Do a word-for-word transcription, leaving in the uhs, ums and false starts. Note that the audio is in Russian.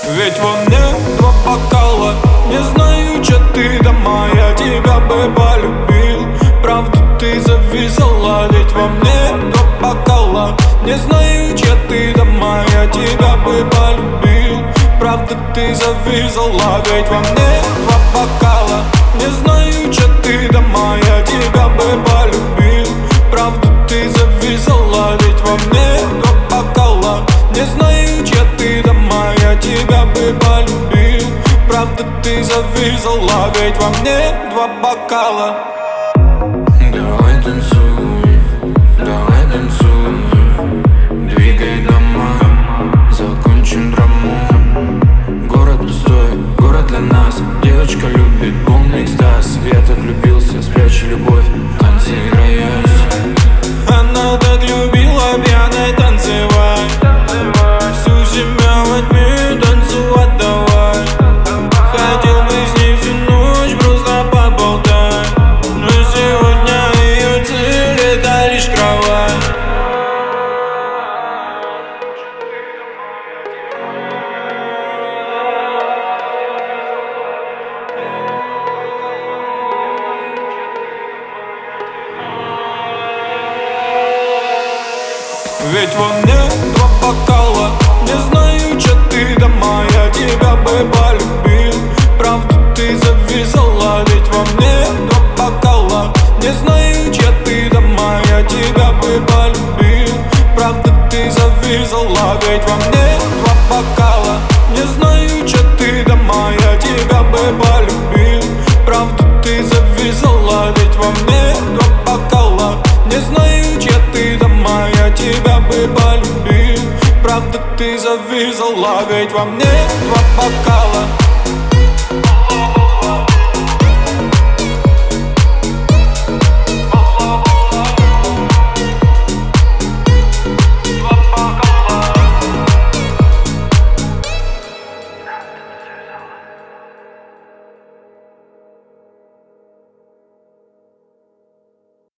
Ведь во мне два бокала. Не знаю, че ты дома, я тебя бы полюбил. Правда ты зависала, ведь во мне два бокала. Не знаю, че ты дома, я тебя бы полюбил. Правда ты зависала, ведь во мне два бокала. Не знаю, че ты дома, я тебя бы полюбил. Правда ты зависала, ведь во мне два бокала. Не знаю, че ты дома, я тебя бы полюбил. Правда ты зависала, ведь во мне два бокала. Давай танцуй, давай танцуй, двигай дома, закончим драму. Город пустой, город для нас. Девочка любит полный экстаз. Я так влюбился, спрячу любовь, танцы играюсь. Она так любила пьяной танцевать. Всю себя во тьме танцевать давай. Хотел бы с ней всю ночь просто поболтать, но сегодня ее цель — это лишь кровать. Ведь во мне два бокала. Не знаю, че ты дома, я тебя бы полюбил. Правда ты зависала, ведь во мне два бокала. Не знаю, че ты дома, я тебя бы полюбил. Правда ты зависала, ведь во мне два бокала. Не знаю, че ты дома, я тебя бы полюбил. Правда ты зависала, ведь во мне два бокала. Не знаю, че ты дома, я тебя бы полюбил. Правда ты зависала, ведь во мне два бокала.